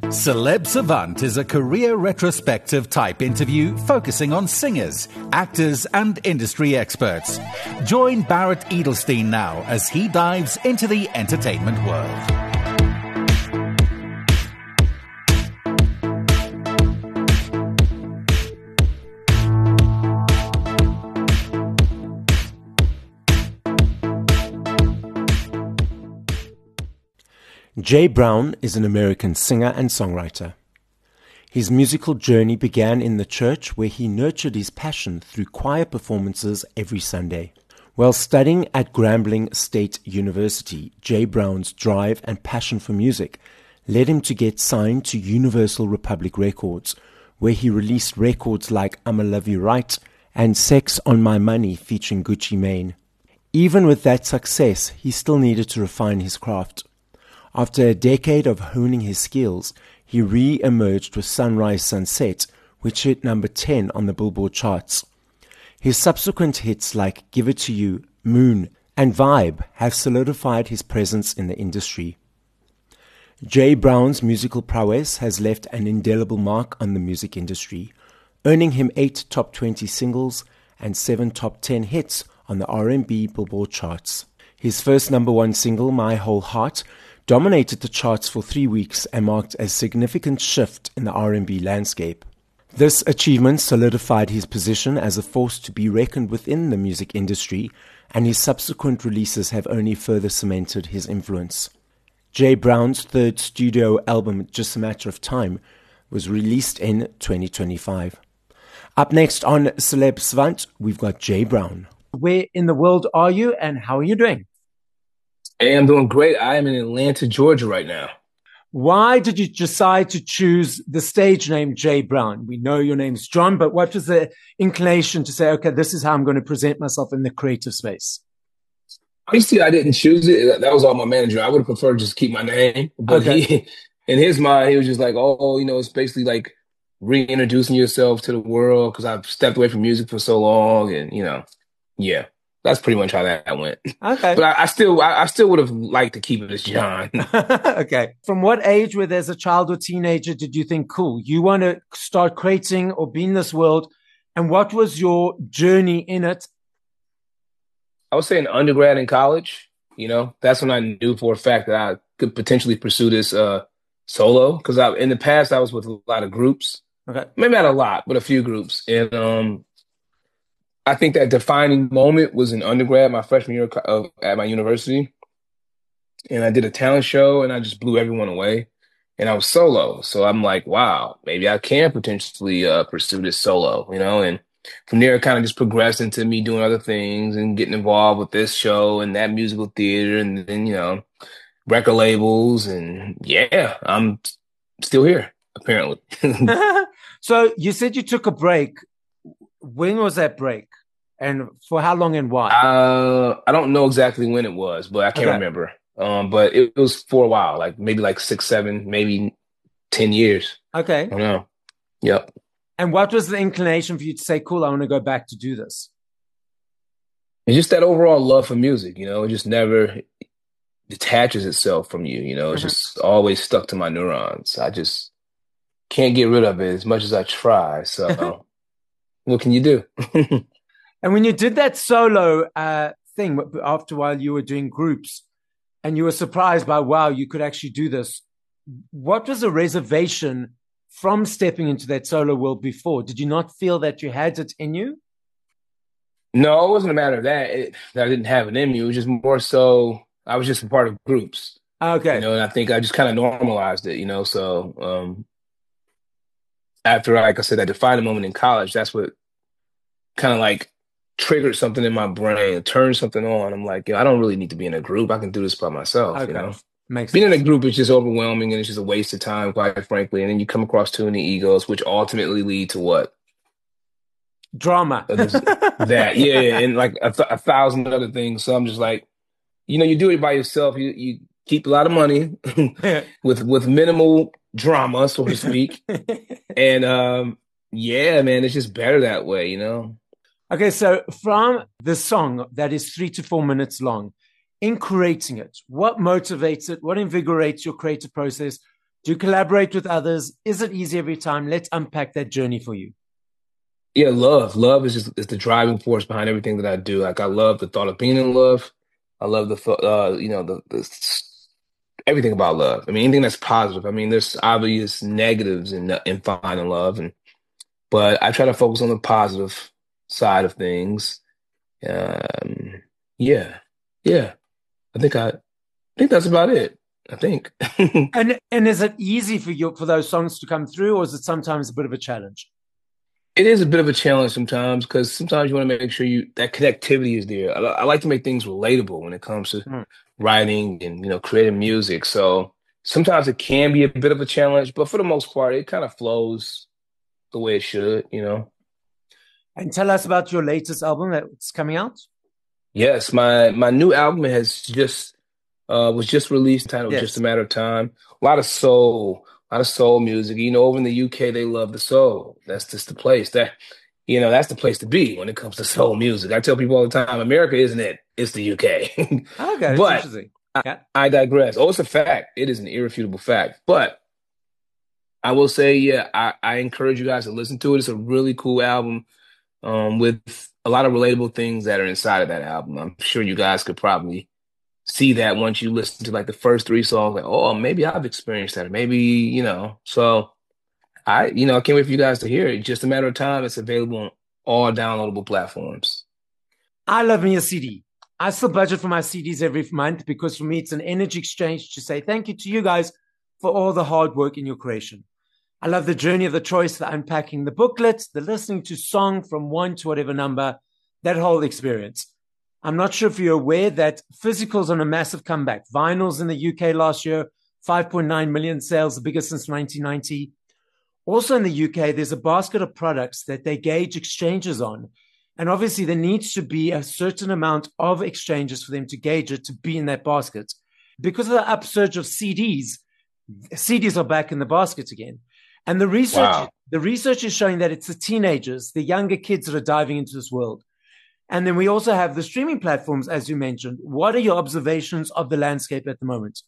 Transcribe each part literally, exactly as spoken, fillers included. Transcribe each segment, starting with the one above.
Celeb Savant is a career retrospective type interview focusing on singers, actors, and industry experts. Join Barrett Edelstein now as he dives into the entertainment world. Jay Brown is an American singer and songwriter. His musical journey began in the church, where he nurtured his passion through choir performances every Sunday. While studying at Grambling State University, Jay Brown's drive and passion for music led him to get signed to Universal Republic Records, where he released records like I'ma Love You Right and Sex on My Money featuring Gucci Mane. Even with that success, he still needed to refine his craft. After a decade of honing his skills, he re-emerged with Sunrise Sunset, which hit number ten on the Billboard charts. His subsequent hits like Give It To You, Moon, and Vibe have solidified his presence in the industry. Jay Brown's musical prowess has left an indelible mark on the music industry, earning him eight top twenty singles and seven top ten hits on the R and B Billboard charts. His first number one single, My Whole Heart, dominated the charts for three weeks and marked a significant shift in the R and B landscape. This achievement solidified his position as a force to be reckoned within the music industry, and his subsequent releases have only further cemented his influence. Jay Brown's third studio album, Just a Matter of Time, was released in twenty twenty-five. Up next on Celeb Savant, we've got Jay Brown. Where in the world are you and how are you doing? Hey, I'm doing great. I am in Atlanta, Georgia right now. Why did you decide to choose the stage name Jay Brown? We know your name's John, but what was the inclination to say, okay, this is how I'm going to present myself in the creative space? Honestly, I didn't choose it. That was all my manager. I would have preferred to just keep my name. But okay. he, in his mind, he was just like, oh, you know, it's basically like reintroducing yourself to the world because I've stepped away from music for so long. And, you know, yeah. That's pretty much how that went. Okay. But I, I still I, I still would have liked to keep it as John. Okay. From what age, whether as a child or teenager, did you think, cool, you want to start creating or be in this world? And what was your journey in it? I would say in undergrad and college, you know, that's when I knew for a fact that I could potentially pursue this uh, solo. Because I, in the past, I was with a lot of groups. Okay. Maybe not a lot, but a few groups. And um I think that defining moment was in undergrad, my freshman year of, at my university. And I did a talent show and I just blew everyone away. And I was solo. So I'm like, wow, maybe I can potentially uh, pursue this solo, you know? And from there, it kind of just progressed into me doing other things and getting involved with this show and that musical theater and then, you know, record labels. And yeah, I'm still here, apparently. So you said you took a break. When was that break? And for how long and why? Uh, I don't know exactly when it was, but I can't okay. remember. Um, but it was for a while, like maybe like six, seven, maybe ten years. Okay. I don't know. Yep. And what was the inclination for you to say, cool, I want to go back to do this? It's just that overall love for music, you know, it just never detaches itself from you, you know, it's mm-hmm. just always stuck to my neurons. I just can't get rid of it as much as I try. So what can you do? And when you did that solo uh, thing, after a while you were doing groups and you were surprised by, wow, you could actually do this. What was the reservation from stepping into that solo world before? Did you not feel that you had it in you? No, it wasn't a matter of that, it, that I didn't have it in me. It was just more so I was just a part of groups. Okay. You know, and I think I just kind of normalized it, you know, so um, after, like I said, that defining moment in college, that's what kind of like triggered something in my brain, turned something on. I'm like, yo, I don't really need to be in a group. I can do this by myself, okay. you know? Makes Being sense. in a group is just overwhelming and it's just a waste of time, quite frankly. And then you come across too many egos, which ultimately lead to what? Drama. that, yeah, yeah, and like a, th- a thousand other things. So I'm just like, you know, you do it by yourself. You you keep a lot of money with with minimal drama, so to speak. And um, yeah, man, it's just better that way, you know? Okay, so from the song that is three to four minutes long, in creating it, what motivates it? What invigorates your creative process? Do you collaborate with others? Is it easy every time? Let's unpack that journey for you. Yeah, love. Love is just is the driving force behind everything that I do. Like I love the thought of being in love. I love the thought, uh, you know, the, the everything about love. I mean, anything that's positive. I mean, there's obvious negatives in in finding love, and but I try to focus on the positive side of things. Um, yeah, yeah. I think I, I think that's about it. I think. And and is it easy for you for those songs to come through, or is it sometimes a bit of a challenge? It is a bit of a challenge sometimes because sometimes you want to make sure you that connectivity is there. I, I like to make things relatable when it comes to Hmm. writing and you know creating music. So sometimes it can be a bit of a challenge, but for the most part, it kind of flows the way it should. You know. And tell us about your latest album that's coming out. Yes, my my new album has just uh was just released, titled Just a Yes. Matter of Time. A lot of soul, a lot of soul music. You know, over in the U K they love the soul. That's just the place that you know, that's the place to be when it comes to soul music. I tell people all the time, America isn't it? It's the U K. Okay, it's But interesting. I, Yeah. I digress. Oh, it's a fact. It is an irrefutable fact. But I will say, yeah, I, I encourage you guys to listen to it. It's a really cool album um, with a lot of relatable things that are inside of that album. I'm sure you guys could probably see that once you listen to like the first three songs, like, oh, maybe I've experienced that, or maybe, you know. So I, you know, I can't wait for you guys to hear it. Just a matter of time. It's available on all downloadable platforms. I love me a C D. I still budget for my C Ds every month because for me, it's an energy exchange to say thank you to you guys for all the hard work in your creation. I love the journey of the choice, the unpacking the booklets, the listening to song from one to whatever number, that whole experience. I'm not sure if you're aware that physicals on a massive comeback. Vinyls in the U K last year, five point nine million sales, the biggest since nineteen ninety. Also in the U K, there's a basket of products that they gauge exchanges on. And obviously, there needs to be a certain amount of exchanges for them to gauge it to be in that basket. Because of the upsurge of C Ds, C Ds are back in the basket again. And the research, Wow. the research is showing that it's the teenagers, the younger kids that are diving into this world. And then we also have the streaming platforms, as you mentioned. What are your observations of the landscape at the moment?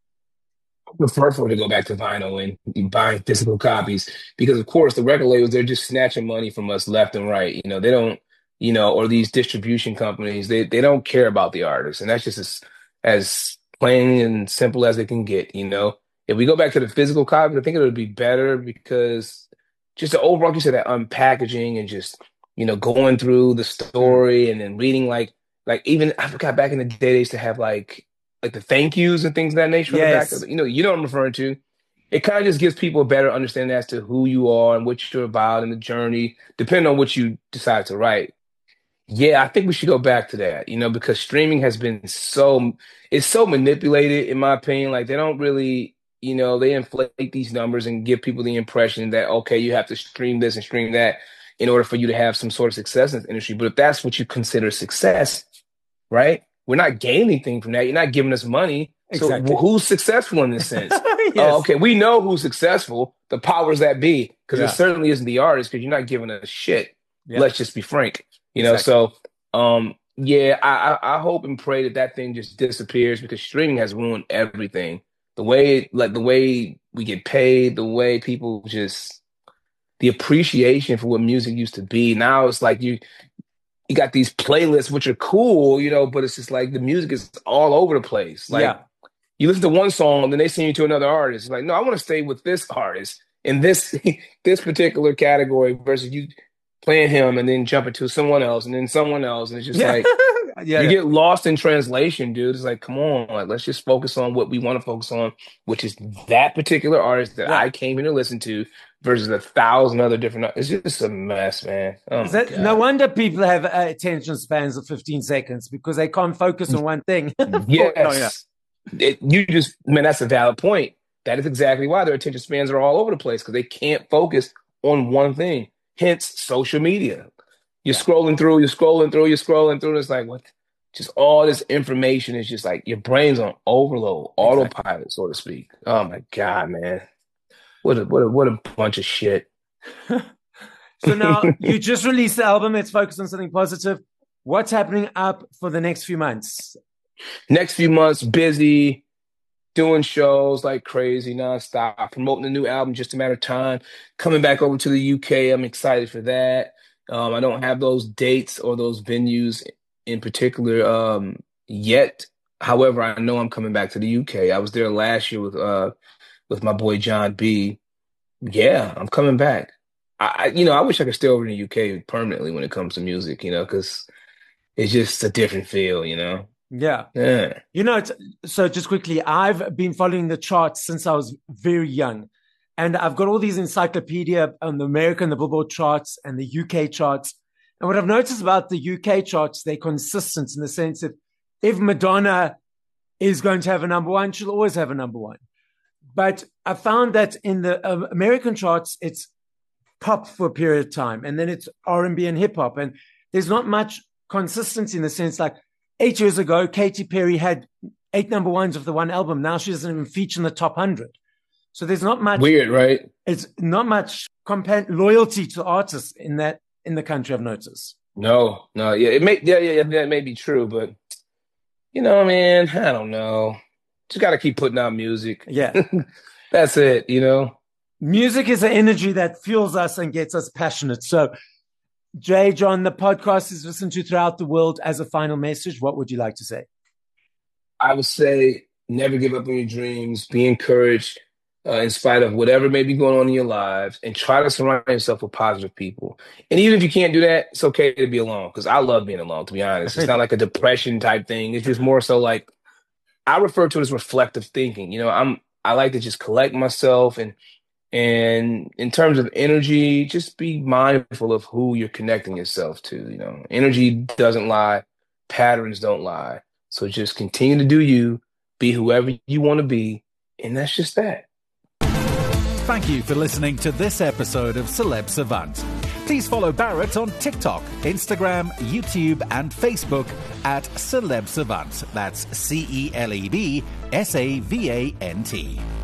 I prefer for it to go back to vinyl and buying physical copies because, of course, the record labels, they're just snatching money from us left and right. You know, they don't, you know, or these distribution companies, they, they don't care about the artists. And that's just as, as plain and simple as it can get, you know. If we go back to the physical copies, I think it would be better because just the overall, like you said, that unpackaging and just, you know, going through the Mm. story and then reading like, like even I forgot back in the day they used to have like, like the thank yous and things of that nature on the back of Yes. it. You know, you know what I'm referring to. It kind of just gives people a better understanding as to who you are and what you're about and the journey, depending on what you decide to write. Yeah, I think we should go back to that, you know, because streaming has been so, it's so manipulated, in my opinion. Like they don't really, you know, they inflate these numbers and give people the impression that, okay, you have to stream this and stream that in order for you to have some sort of success in the industry. But if that's what you consider success, right? We're not gaining anything from that. You're not giving us money. So wh- Exactly. who's successful in this sense? Oh, Yes. okay. We know who's successful, the powers that be, because it Yeah. certainly isn't the artist because you're not giving us shit. Yeah. Let's just be frank. You know, Exactly. so um, yeah, I, I I hope and pray that that thing just disappears because streaming has ruined everything. The way, like the way we get paid, the way people just the appreciation for what music used to be. Now it's like you you got these playlists which are cool, you know, but it's just like the music is all over the place. Like Yeah. you listen to one song and then they send you to another artist. It's like, no, I want to stay with this artist in this this particular category versus you playing him and then jumping to someone else and then someone else. And it's just Yeah. like Yeah. you Yeah. get lost in translation, dude. It's like, come on, like, let's just focus on what we want to focus on, which is that particular artist that Yeah. I came here to listen to versus a thousand other different. Ar- It's just a mess, man. Oh Is my that, no God. wonder people have uh, attention spans of fifteen seconds because they can't focus on one thing. For, no, yeah. Yes. It, you just, man, that's a valid point. That is exactly why their attention spans are all over the place because they can't focus on one thing. Hence, social media. You're Yeah. scrolling through, you're scrolling through, you're scrolling through, and it's like, what? Just all this information is just like your brain's on overload, Exactly. autopilot, so to speak. Oh my God, man. What a what a what a bunch of shit. So now you just released the album. Let's focus on something positive. What's happening up for the next few months? Next few months, busy. doing shows like crazy nonstop, promoting a new album, just a matter of time. Coming back over to the U K, I'm excited for that. Um, I don't have those dates or those venues in particular um, yet. However, I know I'm coming back to the U K. I was there last year with uh, with my boy John B. Yeah, I'm coming back. I, I- you know, I wish I could stay over in the U K permanently when it comes to music, you know, because it's just a different feel, you know. Yeah. Yeah. You know, it's, so just quickly, I've been following the charts since I was very young. And I've got all these encyclopedia on the American, the Billboard charts and the U K charts. And what I've noticed about the U K charts, they're consistent in the sense that if Madonna is going to have a number one, she'll always have a number one. But I found that in the uh, American charts, it's pop for a period of time, and then it's R and B and hip hop. And there's not much consistency in the sense like eight years ago, Katy Perry had eight number ones of the one album. Now she doesn't even feature in the top one hundred. So there's not much. Weird, right? It's not much compa- loyalty to artists in that in the country, I've noticed. No, no, yeah, it may, yeah, yeah, yeah, that may be true, but you know, man, I don't know. Just got to keep putting out music. Yeah. That's it, you know. Music is an energy that fuels us and gets us passionate. So, Jay, John, the podcast is listened to throughout the world. As a final message, what would you like to say? I would say never give up on your dreams. Be encouraged uh, in spite of whatever may be going on in your lives, and try to surround yourself with positive people. And even if you can't do that, it's okay to be alone, because I love being alone, to be honest. It's not like a depression type thing. It's just more so like, I refer to it as reflective thinking. You know, I'm I like to just collect myself, and and in terms of energy, just be mindful of who you're connecting yourself to. You know, energy doesn't lie, patterns don't lie. So just continue to do you, be whoever you want to be, and that's just that. Thank you for listening to this episode of Celeb Savant. Please follow Barrett on TikTok, Instagram, YouTube, and Facebook at Celeb Savant. That's C E L E B S A V A N T.